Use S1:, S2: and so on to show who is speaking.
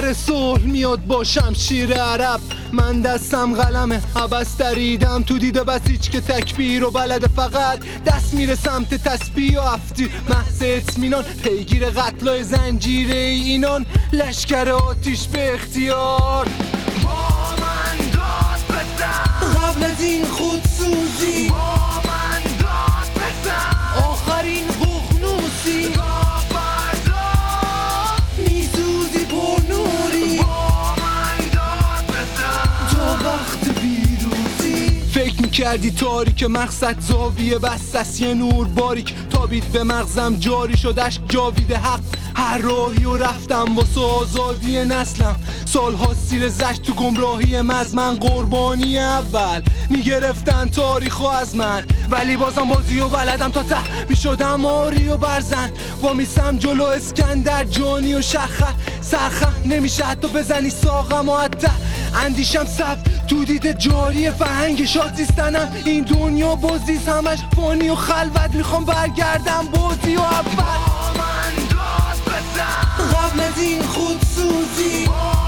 S1: سر صلح میاد با شمشیر عرب. من دستم قلمه عبس دریدم تو دیده بسیج که تکبیر و بلده فقط دست میره سمت تسبیح و افتی محض اطمینان پیگیر قتلای زنجیره اینان لشکر آتیش به اختیار
S2: با من داد بزن
S1: قبل از این خودسوزی
S2: با من داد بزن
S1: آخرین ققنوسی
S2: فردا
S1: میسوزی پرنوری
S2: با من داد بزن
S1: تا وقت پیروزی فکر میکردی تاریک مقصد زاویه بست است یه نور باریک تابید به مغزم جاری شدش جاوید حق هر راهی و رفتم واسه آزادی نسلم سالها سیر زشت تو گمراهی من قربانی اول میگرفتن تاریخو از من ولی بازم بازی و بلدم تا ته میشدم آری و برزن وامیسم جلو اسکندر جانی و شخه سرخم نمیشه حتی بزنی ساقم و حتی اندیشم سب تو دیده جاری فرهنگ شاتیستنم این دنیا بازیست همش فانی و خلوت میخوام برگردم بازی و اول
S2: با من داد بزن
S1: قبل از این خودسوزی
S2: با